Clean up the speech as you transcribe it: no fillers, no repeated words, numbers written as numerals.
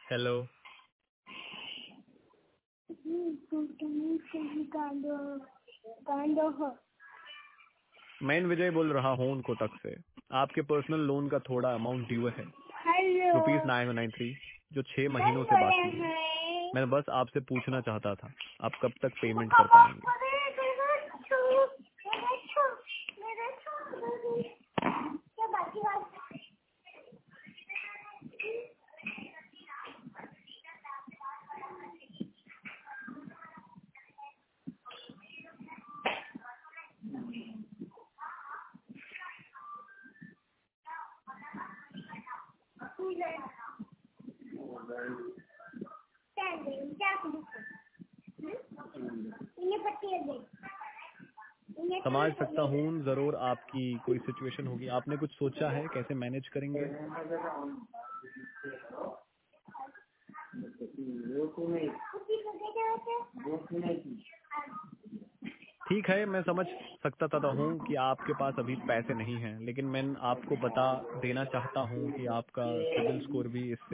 Hello. मैं विजय बोल रहा हूँ कोटक से। आपके पर्सनल लोन का थोड़ा अमाउंट ड्यू है, ₹993, जो 6 महीनों से बाकी है। मैं बस आपसे पूछना चाहता था, आप कब तक पेमेंट कर पाएंगे? समझ सकता हूँ जरूर आपकी कोई सिचुएशन होगी। आपने कुछ सोचा है कैसे मैनेज करेंगे? ठीक है, मैं समझ सकता हूँ कि आपके पास अभी पैसे नहीं हैं, लेकिन मैं आपको बता देना चाहता हूँ कि आपका सिबिल स्कोर भी इससे